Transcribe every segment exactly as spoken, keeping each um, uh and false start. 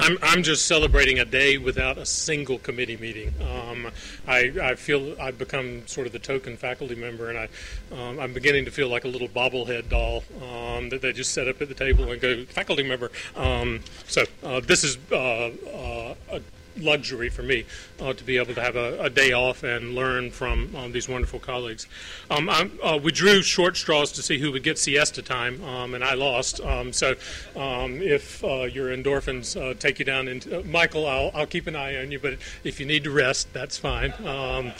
I'm, I'm just celebrating a day without a single committee meeting. Um, I, I feel I've become sort of the token faculty member, and I, um, I'm beginning to feel like a little bobblehead doll um, that they just set up at the table and go, faculty member. Um, so uh, this is uh, uh, a luxury for me uh, to be able to have a, a day off and learn from um, these wonderful colleagues. Um, uh, we drew short straws to see who would get siesta time, um, and I lost. Um, so um, if uh, your endorphins uh, take you down, into, uh, Michael, I'll, I'll keep an eye on you, but if you need to rest, that's fine. Um,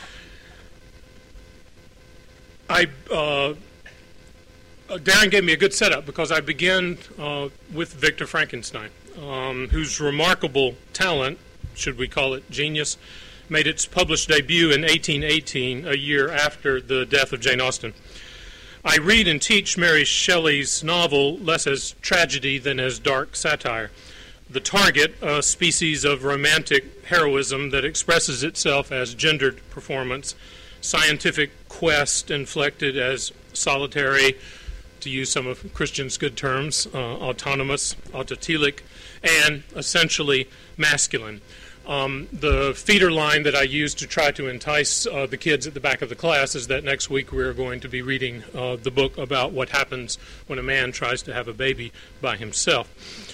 I uh, Darren gave me a good setup because I began uh, with Victor Frankenstein, Um, whose remarkable talent, should we call it genius, made its published debut in eighteen eighteen, a year after the death of Jane Austen. I read and teach Mary Shelley's novel less as tragedy than as dark satire. The target, a species of romantic heroism that expresses itself as gendered performance, scientific quest inflected as solitary, to use some of Christian's good terms, uh, autonomous, autotelic, and essentially masculine. Um, the feeder line that I use to try to entice uh, the kids at the back of the class is that next week we're going to be reading uh, the book about what happens when a man tries to have a baby by himself.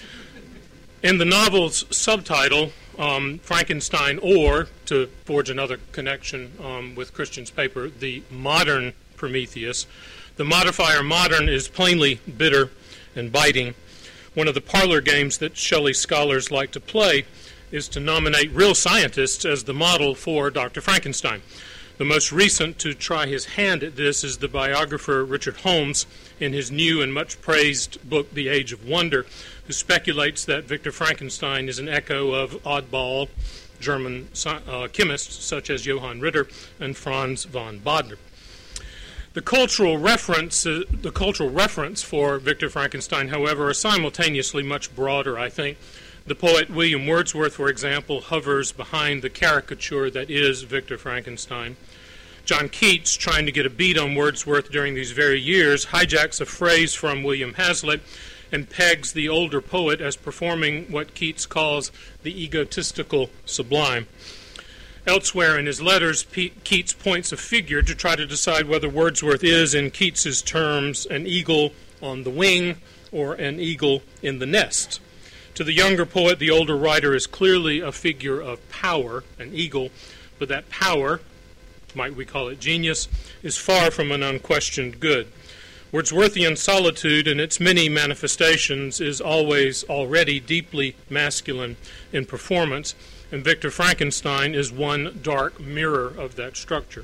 In the novel's subtitle, um, Frankenstein, or, to forge another connection um, with Christian's paper, the modern Prometheus, the modifier modern is plainly bitter and biting. One of the parlor games that Shelley scholars like to play is to nominate real scientists as the model for Doctor Frankenstein. The most recent to try his hand at this is the biographer Richard Holmes in his new and much praised book, The Age of Wonder, who speculates that Victor Frankenstein is an echo of oddball German uh, chemists such as Johann Ritter and Franz von Bodmer. The cultural reference, uh, the cultural reference for Victor Frankenstein, however, is simultaneously much broader, I think. The poet William Wordsworth, for example, hovers behind the caricature that is Victor Frankenstein. John Keats, trying to get a beat on Wordsworth during these very years, hijacks a phrase from William Hazlitt and pegs the older poet as performing what Keats calls the egotistical sublime. Elsewhere in his letters, Keats points a figure to try to decide whether Wordsworth is, in Keats's terms, an eagle on the wing or an eagle in the nest. To the younger poet, the older writer is clearly a figure of power, an eagle, but that power, might we call it genius, is far from an unquestioned good. Wordsworthian solitude in its many manifestations is always already deeply masculine in performance, and Victor Frankenstein is one dark mirror of that structure.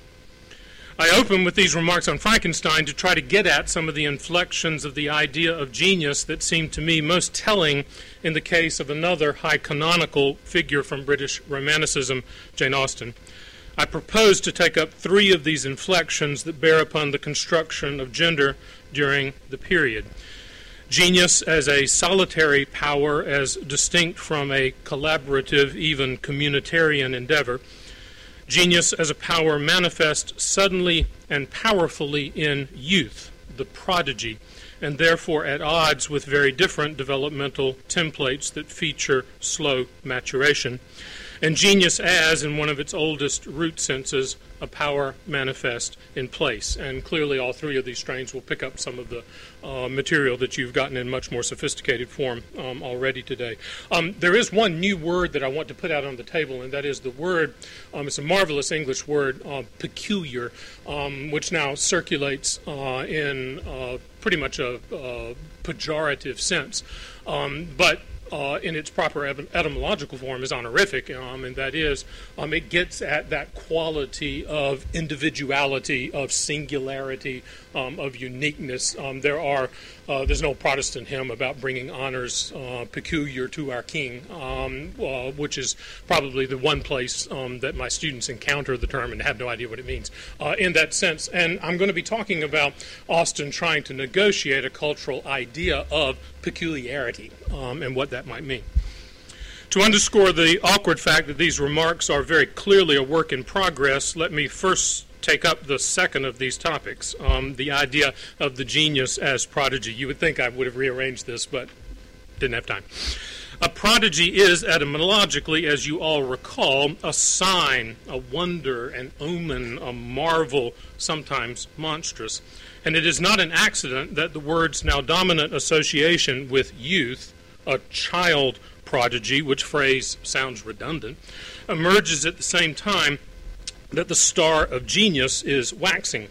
I open with these remarks on Frankenstein to try to get at some of the inflections of the idea of genius that seem to me most telling in the case of another high canonical figure from British Romanticism, Jane Austen. I propose to take up three of these inflections that bear upon the construction of gender during the period. Genius as a solitary power as distinct from a collaborative, even communitarian endeavor. Genius as a power manifest suddenly and powerfully in youth, the prodigy, and therefore at odds with very different developmental templates that feature slow maturation. And genius as, in one of its oldest root senses, a power manifest in place. And clearly all three of these strains will pick up some of the uh, material that you've gotten in much more sophisticated form um, already today. Um, there is one new word that I want to put out on the table, and that is the word, um, it's a marvelous English word, uh, peculiar, um, which now circulates uh, in uh, pretty much a, a pejorative sense. Um, but Uh, in its proper etymological form is honorific, um, and that is, um, it gets at that quality of individuality, of singularity, um, of uniqueness. Um, there are, uh, there's no Protestant hymn about bringing honors uh, peculiar to our King, um, uh, which is probably the one place um, that my students encounter the term and have no idea what it means uh, in that sense. And I'm going to be talking about Austen trying to negotiate a cultural idea of peculiarity um, and what that might mean. To underscore the awkward fact that these remarks are very clearly a work in progress, let me first take up the second of these topics, um, the idea of the genius as prodigy. You would think I would have rearranged this, but didn't have time. A prodigy is, etymologically, as you all recall, a sign, a wonder, an omen, a marvel, sometimes monstrous. And it is not an accident that the word's now dominant association with youth, a child prodigy, which phrase sounds redundant, emerges at the same time that the star of genius is waxing.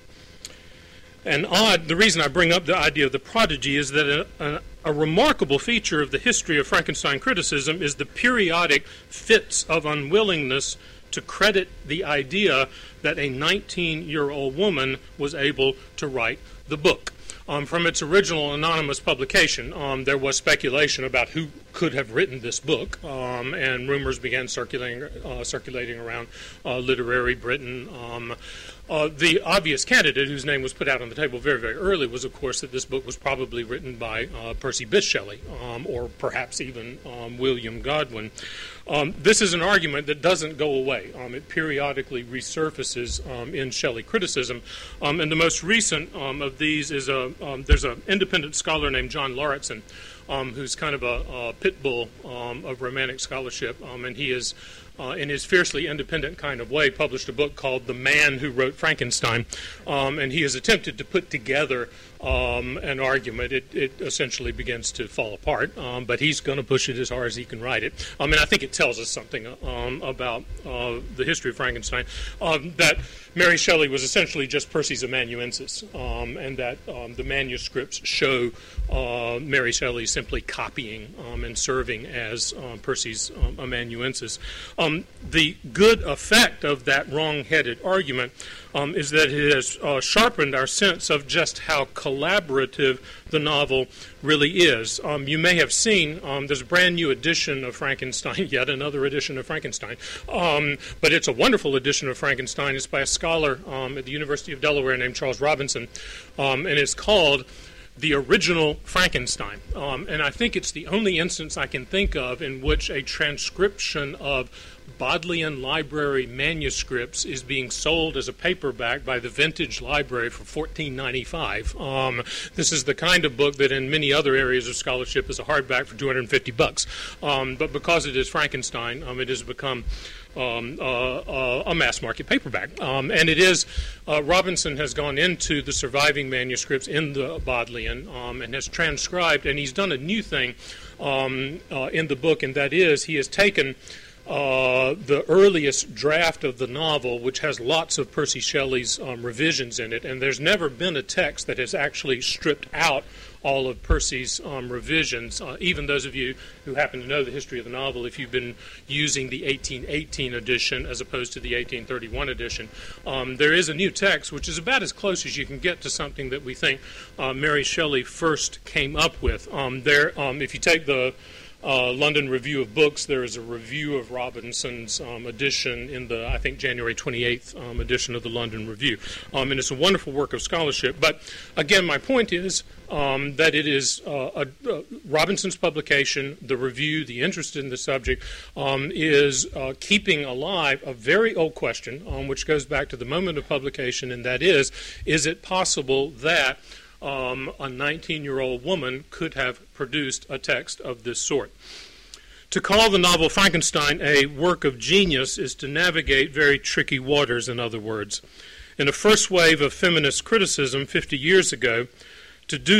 And odd, the reason I bring up the idea of the prodigy is that a, a, a remarkable feature of the history of Frankenstein criticism is the periodic fits of unwillingness to credit the idea that a nineteen-year-old woman was able to write the book. Um, from its original anonymous publication, um, there was speculation about who could have written this book, um, and rumors began circulating, uh, circulating around uh, literary Britain. Um, uh, the obvious candidate, whose name was put out on the table very, very early, was, of course, that this book was probably written by uh, Percy Bysshe Shelley, um, or perhaps even um, William Godwin. Um, this is an argument that doesn't go away. Um, it periodically resurfaces um, in Shelley criticism, um, and the most recent um, of these is a um, there's an independent scholar named John Lauritsen, um, who's kind of a, a pit bull um, of Romantic scholarship, um, and he is, uh, in his fiercely independent kind of way, published a book called The Man Who Wrote Frankenstein, um, and he has attempted to put together Um, an argument. It, it essentially begins to fall apart, um, but he's going to push it as hard as he can write it. Um, and I think it tells us something um, about uh, the history of Frankenstein, um, that Mary Shelley was essentially just Percy's amanuensis, um, and that um, the manuscripts show uh, Mary Shelley simply copying um, and serving as um, Percy's um, amanuensis. Um, the good effect of that wrong-headed argument Um, is that it has uh, sharpened our sense of just how collaborative the novel really is. Um, you may have seen um, there's a brand new edition of Frankenstein, yet another edition of Frankenstein, um, but it's a wonderful edition of Frankenstein. It's by a scholar um, at the University of Delaware named Charles Robinson, um, and it's called The Original Frankenstein. Um, and I think it's the only instance I can think of in which a transcription of Bodleian Library manuscripts is being sold as a paperback by the Vintage Library for fourteen ninety-five. Um, this is the kind of book that in many other areas of scholarship is a hardback for two hundred fifty bucks. Um, but because it is Frankenstein, um, it has become Um, uh, uh, a mass market paperback. Um, and it is, uh, Robinson has gone into the surviving manuscripts in the Bodleian um, and has transcribed, and he's done a new thing um, uh, in the book, and that is he has taken Uh, the earliest draft of the novel, which has lots of Percy Shelley's um, revisions in it, and there's never been a text that has actually stripped out all of Percy's um, revisions. Uh, even those of you who happen to know the history of the novel, if you've been using the eighteen eighteen edition as opposed to the eighteen thirty-one edition, um, there is a new text which is about as close as you can get to something that we think uh, Mary Shelley first came up with. Um, there, um, if you take the Uh, London Review of Books, there is a review of Robinson's um, edition in the, I think, January twenty-eighth um, edition of the London Review. Um, and it's a wonderful work of scholarship. But, again, my point is um, that it is uh, a, uh, Robinson's publication, the review, the interest in the subject, um, is uh, keeping alive a very old question, um, which goes back to the moment of publication, and that is, is it possible that Um, a nineteen-year-old woman could have produced a text of this sort? To call the novel Frankenstein a work of genius is to navigate very tricky waters, in other words. In the first wave of feminist criticism fifty years ago, to do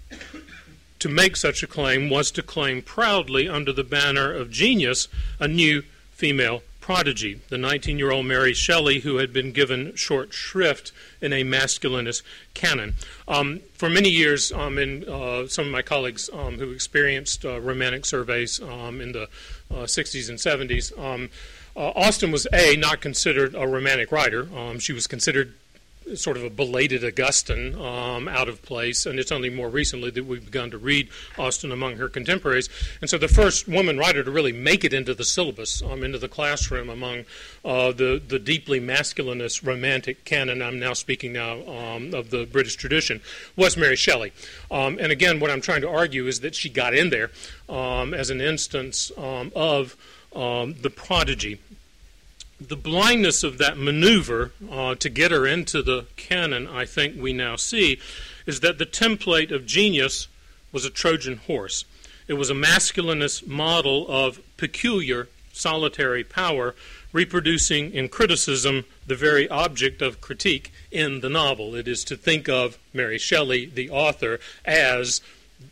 to make such a claim was to claim proudly under the banner of genius a new female prodigy, the nineteen-year-old Mary Shelley, who had been given short shrift in a masculinist canon. Um, for many years, um, in uh, some of my colleagues um, who experienced uh, romantic surveys um, in the uh, sixties and seventies, um, uh, Austen was, A, not considered a romantic writer. Um, she was considered sort of a belated Augustan, um, out of place, and it's only more recently that we've begun to read Austen among her contemporaries. And so the first woman writer to really make it into the syllabus, um, into the classroom among uh, the, the deeply masculinist romantic canon, I'm now speaking now um, of the British tradition, was Mary Shelley. Um, and again, what I'm trying to argue is that she got in there um, as an instance um, of um, the prodigy. The blindness of that maneuver uh, to get her into the canon, I think we now see, is that the template of genius was a Trojan horse. It was a masculinist model of peculiar solitary power, reproducing in criticism the very object of critique in the novel. It is to think of Mary Shelley, the author, as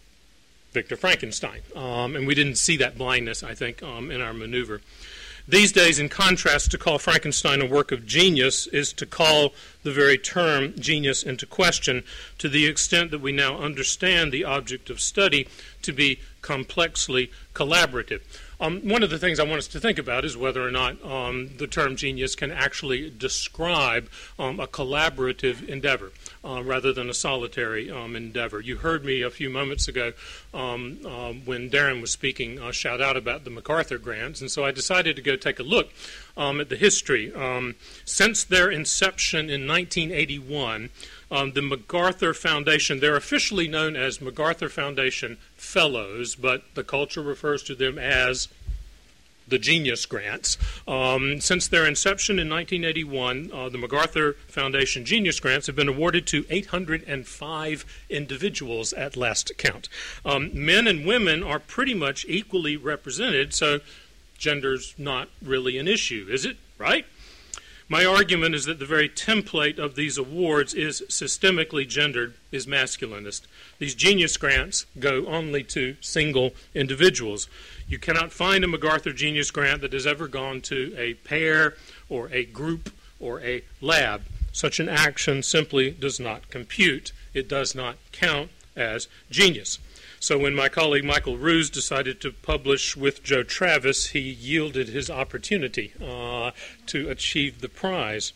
Victor Frankenstein. Um, and we didn't see that blindness, I think, um, in our maneuver. These days, in contrast, to call Frankenstein a work of genius is to call the very term genius into question, to the extent that we now understand the object of study to be complexly collaborative. Um, one of the things I want us to think about is whether or not um, the term genius can actually describe um, a collaborative endeavor uh, rather than a solitary um, endeavor. You heard me a few moments ago um, uh, when Darren was speaking uh, shout out about the MacArthur grants, and so I decided to go take a look um, at the history. Um, since their inception in nineteen eighty-one, Um, the MacArthur Foundation, they're officially known as MacArthur Foundation Fellows, but the culture refers to them as the Genius Grants. Um, since their inception in nineteen eighty-one, uh, the MacArthur Foundation Genius Grants have been awarded to eight hundred five individuals at last count. Um, men and women are pretty much equally represented, so gender's not really an issue, is it? Right? My argument is that the very template of these awards is systemically gendered, is masculinist. These genius grants go only to single individuals. You cannot find a MacArthur Genius Grant that has ever gone to a pair or a group or a lab. Such an action simply does not compute. It does not count as genius. So when my colleague Michael Ruse decided to publish with Joe Travis, he yielded his opportunity uh, to achieve the prize.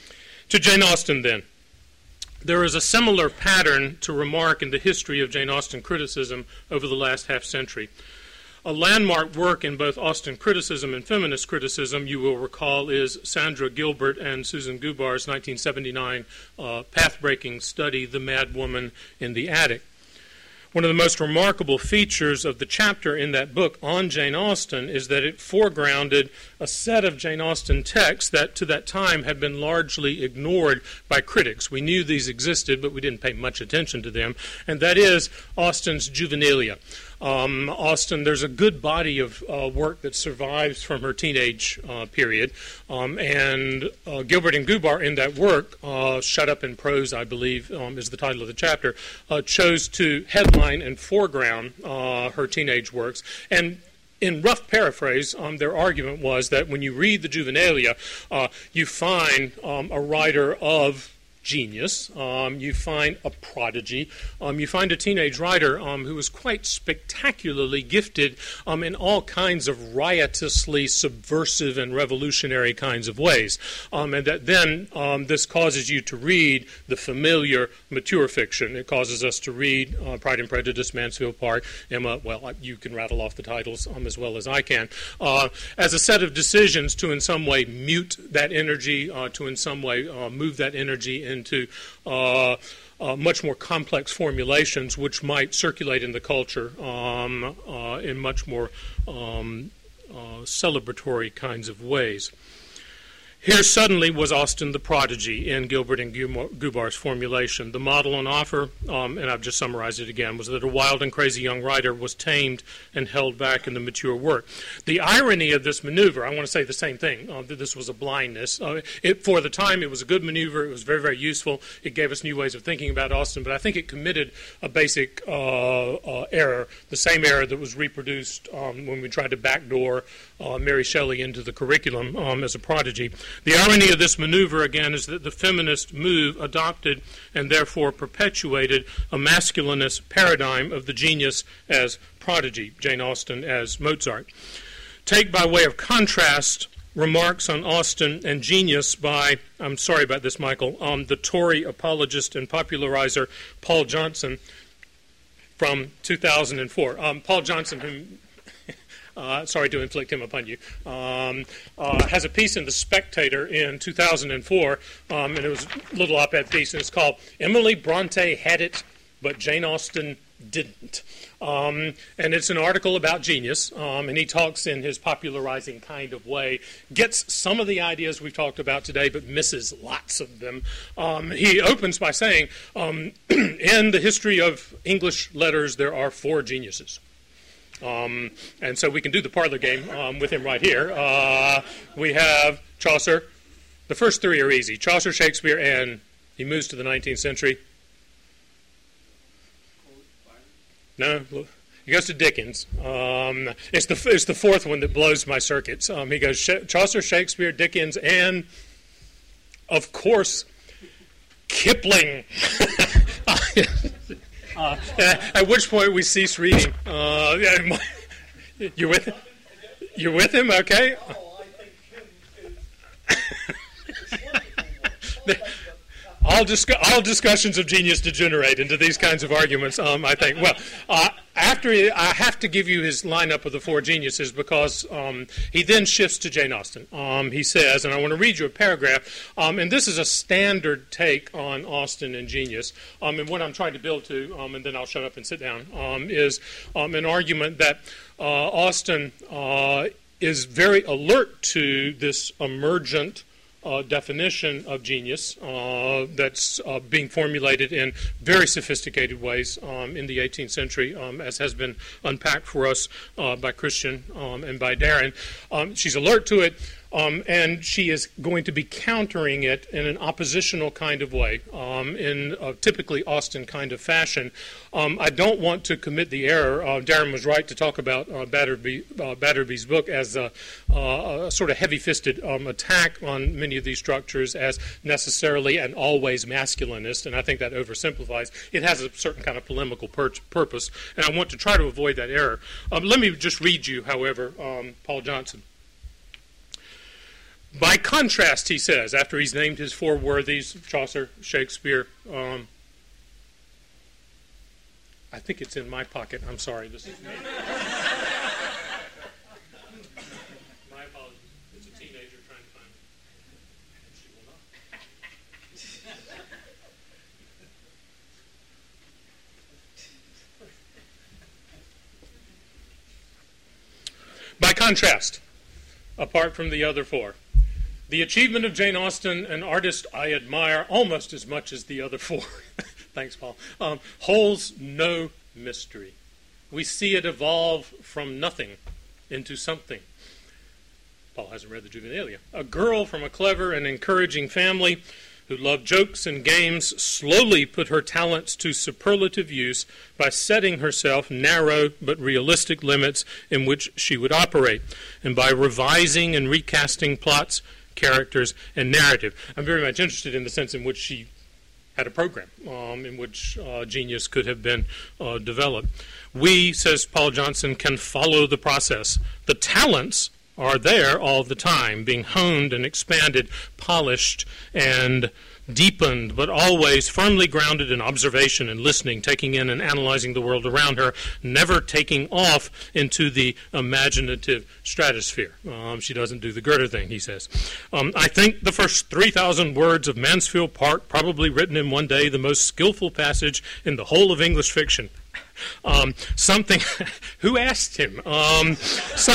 To Jane Austen, then. There is a similar pattern to remark in the history of Jane Austen criticism over the last half century. A landmark work in both Austen criticism and feminist criticism, you will recall, is Sandra Gilbert and Susan Gubar's nineteen seventy-nine uh, path-breaking study, The Mad Woman in the Attic. One of the most remarkable features of the chapter in that book on Jane Austen is that it foregrounded a set of Jane Austen texts that to that time had been largely ignored by critics. We knew these existed, but we didn't pay much attention to them, and that is Austen's juvenilia. Um, Austen, there's a good body of uh, work that survives from her teenage uh, period, um, and uh, Gilbert and Gubar in that work, uh, Shut Up in Prose, I believe, um, is the title of the chapter, uh, chose to headline and foreground uh, her teenage works. And in rough paraphrase, um, their argument was that when you read the juvenilia, uh, you find um, a writer of genius, um, you find a prodigy, um, you find a teenage writer um, who is quite spectacularly gifted um, in all kinds of riotously subversive and revolutionary kinds of ways. Um, and that then um, this causes you to read the familiar mature fiction. It causes us to read uh, Pride and Prejudice, Mansfield Park, Emma, well, you can rattle off the titles um, as well as I can, uh, as a set of decisions to in some way mute that energy, uh, to in some way uh, move that energy in into uh, uh, much more complex formulations which might circulate in the culture um, uh, in much more um, uh, celebratory kinds of ways. Here suddenly was Austen the prodigy in Gilbert and Gubar's formulation. The model on offer, um, and I've just summarized it again, was that a wild and crazy young writer was tamed and held back in the mature work. The irony of this maneuver, I want to say the same thing, uh, that this was a blindness. Uh, it, for the time, it was a good maneuver. It was very, very useful. It gave us new ways of thinking about Austen, but I think it committed a basic uh, uh, error, the same error that was reproduced um, when we tried to backdoor uh, Mary Shelley into the curriculum um, as a prodigy. The irony of this maneuver, again, is that the feminist move adopted and therefore perpetuated a masculinist paradigm of the genius as prodigy, Jane Austen as Mozart. Take by way of contrast remarks on Austen and genius by, I'm sorry about this, Michael, um, the Tory apologist and popularizer Paul Johnson from two thousand four. Um, Paul Johnson, whom Uh, sorry to inflict him upon you, um, uh, has a piece in The Spectator in two thousand four, um, and it was a little op-ed piece, and it's called Emily Bronte Had It, But Jane Austen Didn't. Um, and it's an article about genius, um, and he talks in his popularizing kind of way, gets some of the ideas we've talked about today, but misses lots of them. Um, he opens by saying, um, in the history of English letters, there are four geniuses. Um, and so we can do the parlor game um, with him right here. Uh, we have Chaucer. The first three are easy. Chaucer, Shakespeare, and he moves to the nineteenth century. No, he goes to Dickens. Um, it's the it's the fourth one that blows my circuits. Um, he goes Sh- Chaucer, Shakespeare, Dickens, and of course Kipling. uh, at which point we cease reading. Uh, you're with you're with him, okay? All, discu- all discussions of genius degenerate into these kinds of arguments, um, I think. Well, uh, after he, I have to give you his lineup of the four geniuses because um, he then shifts to Jane Austen. Um, he says, and I want to read you a paragraph, um, and this is a standard take on Austen and genius, um, and what I'm trying to build to, um, and then I'll shut up and sit down, um, is um, an argument that uh, Austen uh, is very alert to this emergent Uh, definition of genius uh, that's uh, being formulated in very sophisticated ways um, in the eighteenth century, um, as has been unpacked for us uh, by Christian um, and by Darren. Um, she's alert to it, um, and she is going to be countering it in an oppositional kind of way, um, in a typically Austen kind of fashion. Um, I don't want to commit the error. Uh, Darren was right to talk about uh, Batterby, uh, Batterby's book as a, uh, a sort of heavy-fisted um, attack on many of these structures as necessarily and always masculinist, and I think that oversimplifies. It has a certain kind of polemical pur- purpose, and I want to try to avoid that error. Um, let me just read you, however, um, Paul Johnson. By contrast, he says, after he's named his four worthies, Chaucer, Shakespeare, um, I think it's in my pocket. I'm sorry. This is my apologies. It's a teenager trying to find it. She will not. By contrast, apart from the other four, the achievement of Jane Austen, an artist I admire almost as much as the other four, thanks, Paul, um, holds no mystery. We see it evolve from nothing into something. Paul hasn't read the Juvenilia. A girl from a clever and encouraging family who loved jokes and games slowly put her talents to superlative use by setting herself narrow but realistic limits in which she would operate, and by revising and recasting plots, characters, and narrative. I'm very much interested in the sense in which she had a program um, in which uh, genius could have been uh, developed. We, says Paul Johnson, can follow the process. The talents are there all the time, being honed and expanded, polished and deepened, but always firmly grounded in observation and listening, taking in and analyzing the world around her, never taking off into the imaginative stratosphere. Um, she doesn't do the Goethe thing, he says. Um, I think the first three thousand words of Mansfield Park, probably written in one day, the most skillful passage in the whole of English fiction. Um, something, who asked him? Um, so,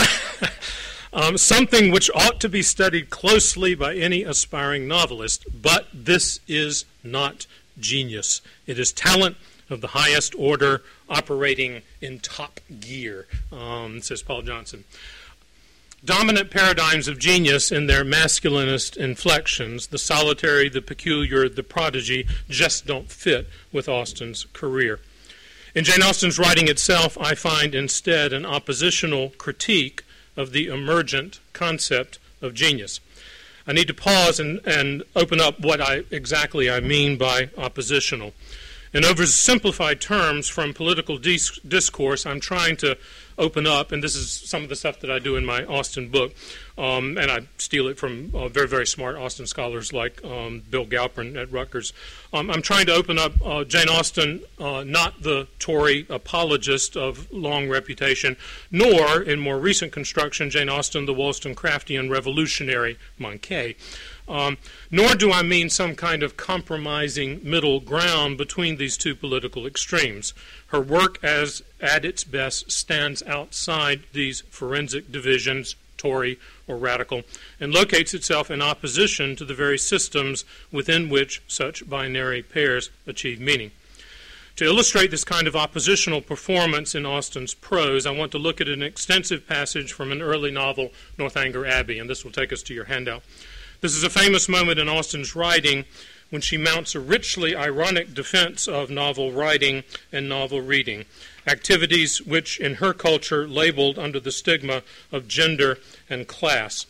Um, something which ought to be studied closely by any aspiring novelist, but this is not genius. It is talent of the highest order operating in top gear, um, says Paul Johnson. Dominant paradigms of genius in their masculinist inflections, the solitary, the peculiar, the prodigy, just don't fit with Austen's career. In Jane Austen's writing itself, I find instead an oppositional critique of the emergent concept of genius. I need to pause and, and open up what I exactly I mean by oppositional. In oversimplified terms from political dis- discourse, I'm trying to open up, and this is some of the stuff that I do in my Austen book, um, and I steal it from uh, very, very smart Austen scholars like um, Bill Galpin at Rutgers. Um, I'm trying to open up uh, Jane Austen, uh, not the Tory apologist of long reputation, nor, in more recent construction, Jane Austen, the Wollstonecraftian revolutionary manqué. Um, nor do I mean some kind of compromising middle ground between these two political extremes. Her work, as at its best, stands outside these forensic divisions, Tory or radical, and locates itself in opposition to the very systems within which such binary pairs achieve meaning. To illustrate this kind of oppositional performance in Austen's prose, I want to look at an extensive passage from an early novel, Northanger Abbey, and this will take us to your handout. This is a famous moment in Austen's writing when she mounts a richly ironic defense of novel writing and novel reading, activities which in her culture labeled under the stigma of gender and class.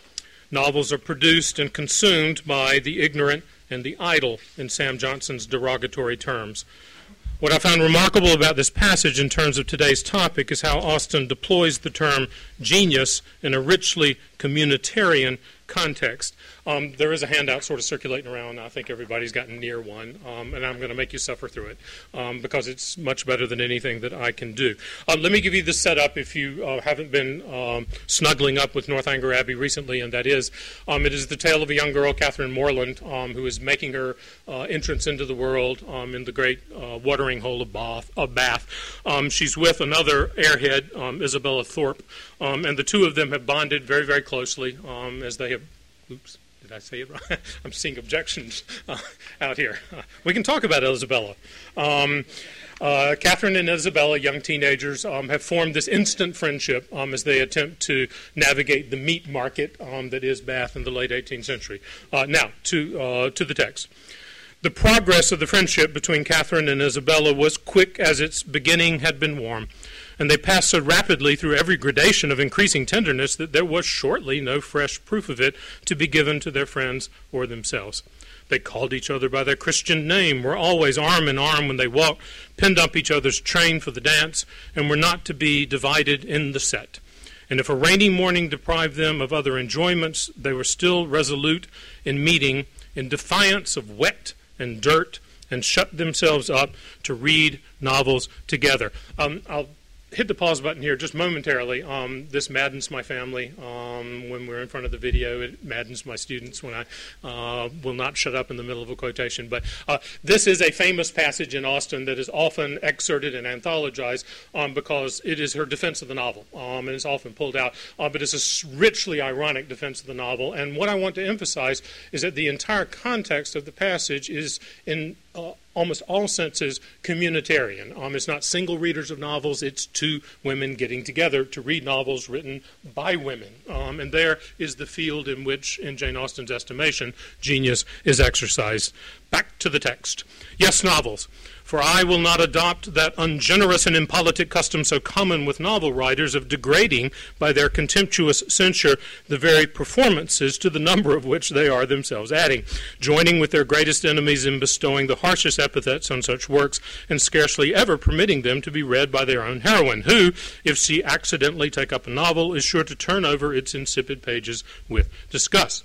Novels are produced and consumed by the ignorant and the idle, in Sam Johnson's derogatory terms. What I found remarkable about this passage in terms of today's topic is how Austen deploys the term genius in a richly communitarian context. Um, there is a handout sort of circulating around. I think everybody's gotten near one, um, and I'm going to make you suffer through it um, because it's much better than anything that I can do. Um, let me give you the setup if you uh, haven't been um, snuggling up with Northanger Abbey recently, and that is, um, it is the tale of a young girl, Catherine Morland, um, who is making her uh, entrance into the world um, in the great uh, watering hole of Bath. Of Bath. Um, she's with another airhead, um, Isabella Thorpe, um, and the two of them have bonded very, very closely um, as they have. Oops, did I say it right? I'm seeing objections uh, out here. Uh, we can talk about Isabella. Um, uh, Catherine and Isabella, young teenagers, um, have formed this instant friendship um, as they attempt to navigate the meat market um, that is Bath in the late eighteenth century. Uh, now, to uh, to the text. The progress of the friendship between Catherine and Isabella was quick as its beginning had been warm, and they passed so rapidly through every gradation of increasing tenderness that there was shortly no fresh proof of it to be given to their friends or themselves. They called each other by their Christian name, were always arm in arm when they walked, pinned up each other's train for the dance, and were not to be divided in the set. And if a rainy morning deprived them of other enjoyments, they were still resolute in meeting in defiance of wet and dirt, and shut themselves up to read novels together. Um, I'll hit the pause button here just momentarily. Um, this maddens my family um, when we're in front of the video. It maddens my students when I uh, will not shut up in the middle of a quotation. But uh, this is a famous passage in Austen that is often excerpted and anthologized um, because it is her defense of the novel, um, and it's often pulled out. Uh, but it's a richly ironic defense of the novel. And what I want to emphasize is that the entire context of the passage is in uh, almost all senses communitarian. Um, it's not single readers of novels, it's two women getting together to read novels written by women. Um, and there is the field in which, in Jane Austen's estimation, genius is exercised. Back to the text. Yes, novels. For I will not adopt that ungenerous and impolitic custom so common with novel writers of degrading by their contemptuous censure the very performances to the number of which they are themselves adding, joining with their greatest enemies in bestowing the harshest epithets on such works, and scarcely ever permitting them to be read by their own heroine, who, if she accidentally take up a novel, is sure to turn over its insipid pages with disgust.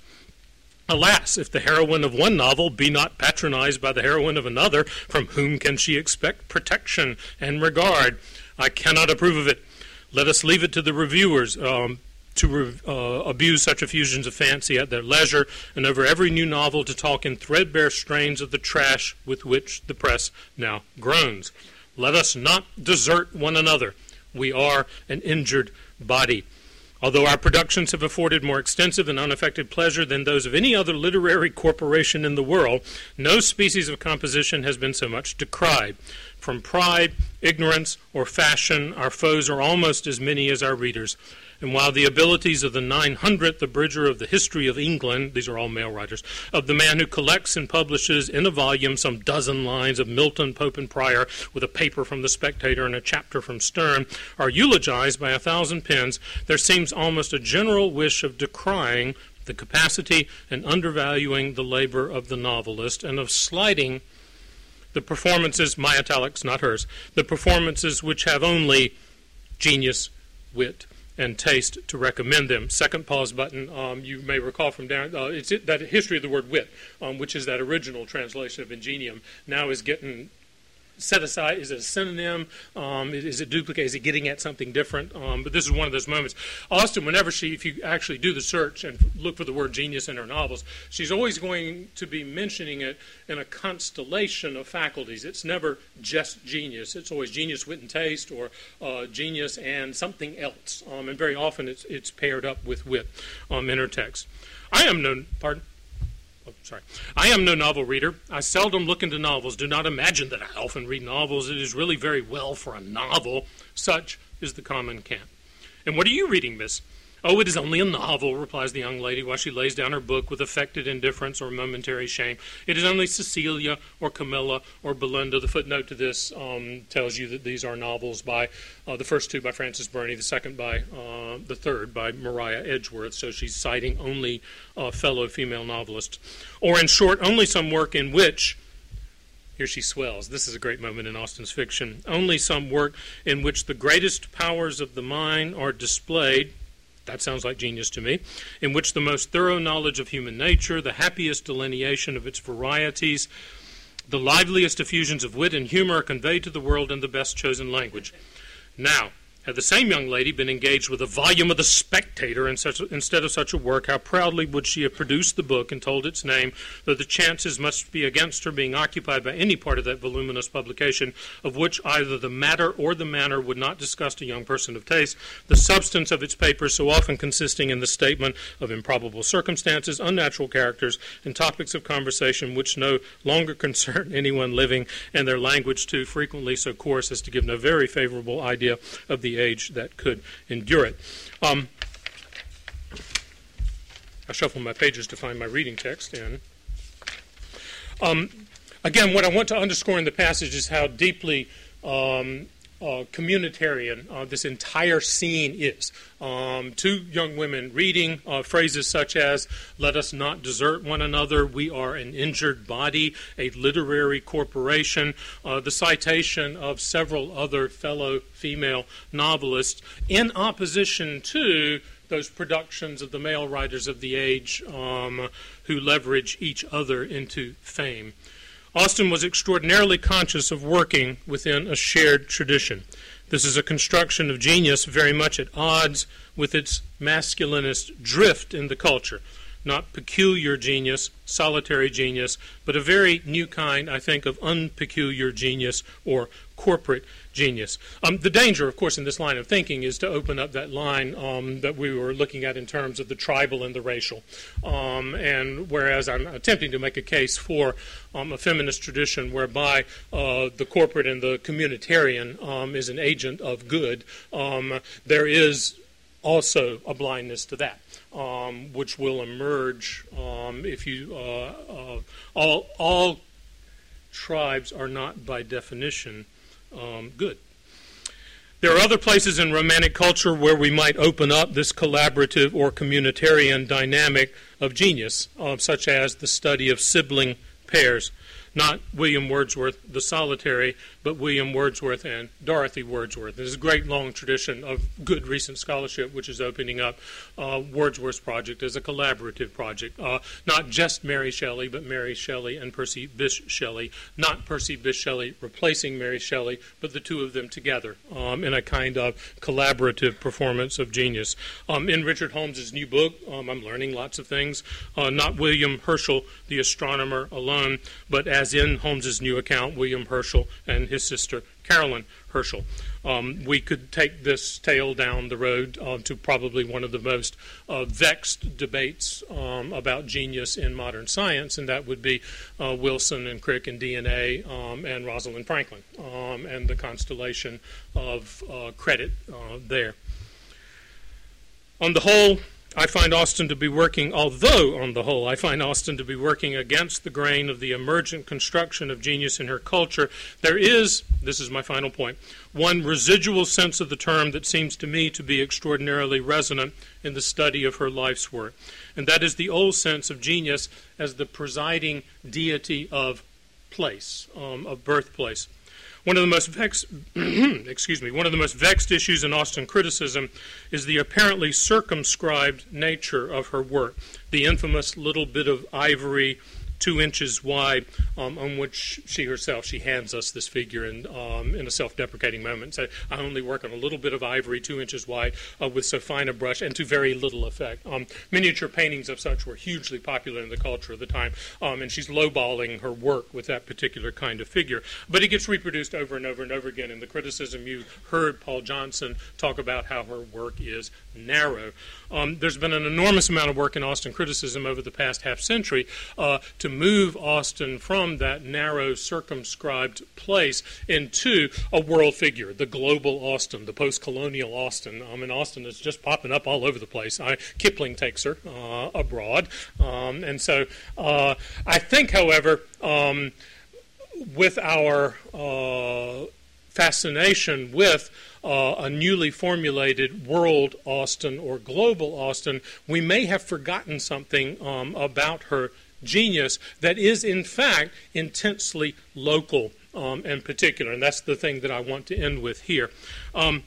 Alas, if the heroine of one novel be not patronized by the heroine of another, from whom can she expect protection and regard? I cannot approve of it. Let us leave it to the reviewers um, to re- uh, abuse such effusions of fancy at their leisure, and over every new novel to talk in threadbare strains of the trash with which the press now groans. Let us not desert one another. We are an injured body. Although our productions have afforded more extensive and unaffected pleasure than those of any other literary corporation in the world, no species of composition has been so much decried. From pride, ignorance, or fashion, our foes are almost as many as our readers. And while the abilities of the nine hundredth abridger of the history of England, these are all male writers, of the man who collects and publishes in a volume some dozen lines of Milton, Pope, and Prior with a paper from the Spectator and a chapter from Sterne, are eulogized by a thousand pens, there seems almost a general wish of decrying the capacity and undervaluing the labor of the novelist, and of slighting the performances, my italics, not hers, the performances which have only genius, wit, and taste to recommend them. Second pause button, um, you may recall from down, uh, it's it, that history of the word wit, um, which is that original translation of ingenium, now is getting set aside. Is it a synonym? Um, is it duplicate? Is it getting at something different? Um, but this is one of those moments. Austen, whenever she, if you actually do the search and look for the word genius in her novels, she's always going to be mentioning it in a constellation of faculties. It's never just genius. It's always genius, wit, and taste, or uh, genius and something else. Um, and very often it's, it's paired up with wit um, in her text. I am no, pardon? Oh, sorry. I am no novel reader. I seldom look into novels. Do not imagine that I often read novels. It is really very well for a novel. Such is the common cant. And what are you reading, miss? Oh, it is only a novel, replies the young lady, while she lays down her book with affected indifference or momentary shame. It is only Cecilia or Camilla or Belinda. The footnote to this um, tells you that these are novels by, uh, the first two by Frances Burney, the second by, uh, the third by Maria Edgeworth, so she's citing only uh, fellow female novelists. Or in short, only some work in which, here she swells, this is a great moment in Austen's fiction, only some work in which the greatest powers of the mind are displayed, that sounds like genius to me, in which the most thorough knowledge of human nature, the happiest delineation of its varieties, the liveliest effusions of wit and humor are conveyed to the world in the best chosen language. Now, had the same young lady been engaged with a volume of The Spectator in such, instead of such a work, how proudly would she have produced the book and told its name, though the chances must be against her being occupied by any part of that voluminous publication, of which either the matter or the manner would not disgust a young person of taste, the substance of its papers so often consisting in the statement of improbable circumstances, unnatural characters, and topics of conversation which no longer concern anyone living, and their language too frequently so coarse as to give no very favorable idea of the age that could endure it. Um, I shuffle my pages to find my reading text. And um, again, what I want to underscore in the passage is how deeply um, uh, communitarian uh, this entire scene is. Um, two young women reading uh, phrases such as, let us not desert one another, we are an injured body, a literary corporation, uh, the citation of several other fellow female novelists in opposition to those productions of the male writers of the age um, who leverage each other into fame. Austen was extraordinarily conscious of working within a shared tradition. This is a construction of genius very much at odds with its masculinist drift in the culture. Not peculiar genius, solitary genius, but a very new kind, I think, of unpeculiar genius or corporate genius. Um, the danger, of course, in this line of thinking is to open up that line um, that we were looking at in terms of the tribal and the racial. Um, and whereas I'm attempting to make a case for um, a feminist tradition whereby uh, the corporate and the communitarian um, is an agent of good, um, there is also a blindness to that. Um, which will emerge um, if you uh, uh, all all tribes are not by definition um, good. There are other places in Romantic culture where we might open up this collaborative or communitarian dynamic of genius, uh, such as the study of sibling pairs. Not William Wordsworth, the solitary, but William Wordsworth and Dorothy Wordsworth. There's a great long tradition of good recent scholarship which is opening up uh, Wordsworth's project as a collaborative project. Uh, not just Mary Shelley, but Mary Shelley and Percy Bysshe Shelley. Not Percy Bysshe Shelley replacing Mary Shelley, but the two of them together um, in a kind of collaborative performance of genius. Um, in Richard Holmes's new book, um, I'm learning lots of things. Uh, not William Herschel, the astronomer, alone, but as As in Holmes's new account, William Herschel and his sister Carolyn Herschel. Um, we could take this tale down the road uh, to probably one of the most uh, vexed debates um, about genius in modern science, and that would be uh, Wilson and Crick and D N A um, and Rosalind Franklin um, and the constellation of uh, credit uh, there. On the whole, I find Austen to be working, although on the whole, I find Austen to be working against the grain of the emergent construction of genius in her culture. There is, this is my final point, one residual sense of the term that seems to me to be extraordinarily resonant in the study of her life's work, and that is the old sense of genius as the presiding deity of place, um, of birthplace. One of the most vexed, excuse me, one of the most vexed issues in Austen criticism is the apparently circumscribed nature of her work. The infamous little bit of ivory two inches wide, um, on which she herself, she hands us this figure in, um, in a self-deprecating moment. So I only work on a little bit of ivory, two inches wide, uh, with so fine a brush, and to very little effect. Um, miniature paintings of such were hugely popular in the culture of the time, um, and she's lowballing her work with that particular kind of figure. But it gets reproduced over and over and over again. In the criticism, you heard Paul Johnson talk about how her work is narrow. Um, there's been an enormous amount of work in Austen criticism over the past half century uh, to move Austen from that narrow, circumscribed place into a world figure, the global Austen, the post-colonial Austen. Um, and Austen is just popping up all over the place. I, Kipling takes her uh, abroad. Um, and so uh, I think, however, um, with our uh, fascination with uh, a newly formulated world Austen or global Austen, we may have forgotten something um, about her genius that is, in fact, intensely local um, and particular. And that's the thing that I want to end with here. Um,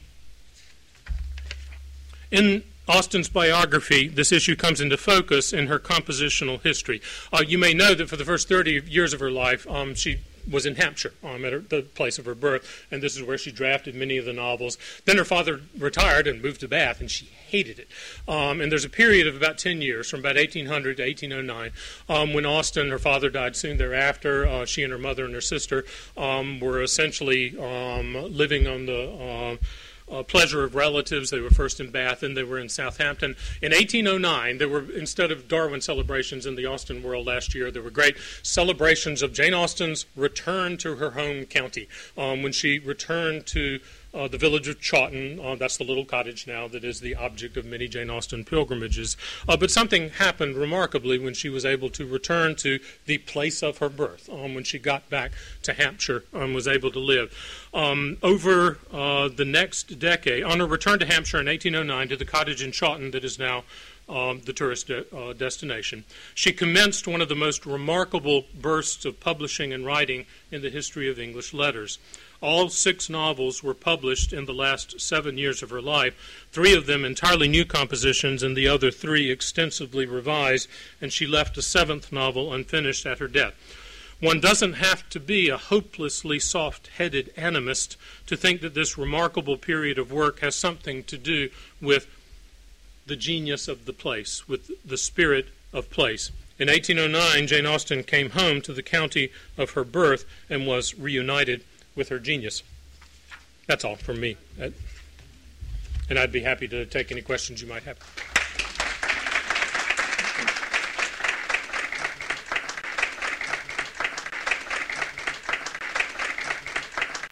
in Austen's biography, this issue comes into focus in her compositional history. Uh, you may know that for the first thirty years of her life, um, she was in Hampshire, um, at her, the place of her birth, and this is where she drafted many of the novels. Then her father retired and moved to Bath, and she hated it. Um, and there's a period of about ten years, from about eighteen hundred to eighteen oh nine, um, when Austen, her father died soon thereafter. Uh, she and her mother and her sister um, were essentially um, living on the Uh, Uh, pleasure of relatives. They were first in Bath, and they were in Southampton. In eighteen oh nine, there were, instead of Darwin celebrations in the Austen world last year, there were great celebrations of Jane Austen's return to her home county. Um, when she returned to Uh, the village of Chawton, uh, that's the little cottage now that is the object of many Jane Austen pilgrimages. Uh, but something happened remarkably when she was able to return to the place of her birth, um, when she got back to Hampshire and was able to live. Um, over uh, the next decade, on her return to Hampshire in eighteen oh nine to the cottage in Chawton that is now Um, the tourist de- uh, destination, she commenced one of the most remarkable bursts of publishing and writing in the history of English letters. All six novels were published in the last seven years of her life, three of them entirely new compositions and the other three extensively revised, and she left a seventh novel unfinished at her death. One doesn't have to be a hopelessly soft-headed animist to think that this remarkable period of work has something to do with the genius of the place, with the spirit of place. In eighteen oh nine, Jane Austen came home to the county of her birth and was reunited with her genius. That's all from me. And I'd be happy to take any questions you might have.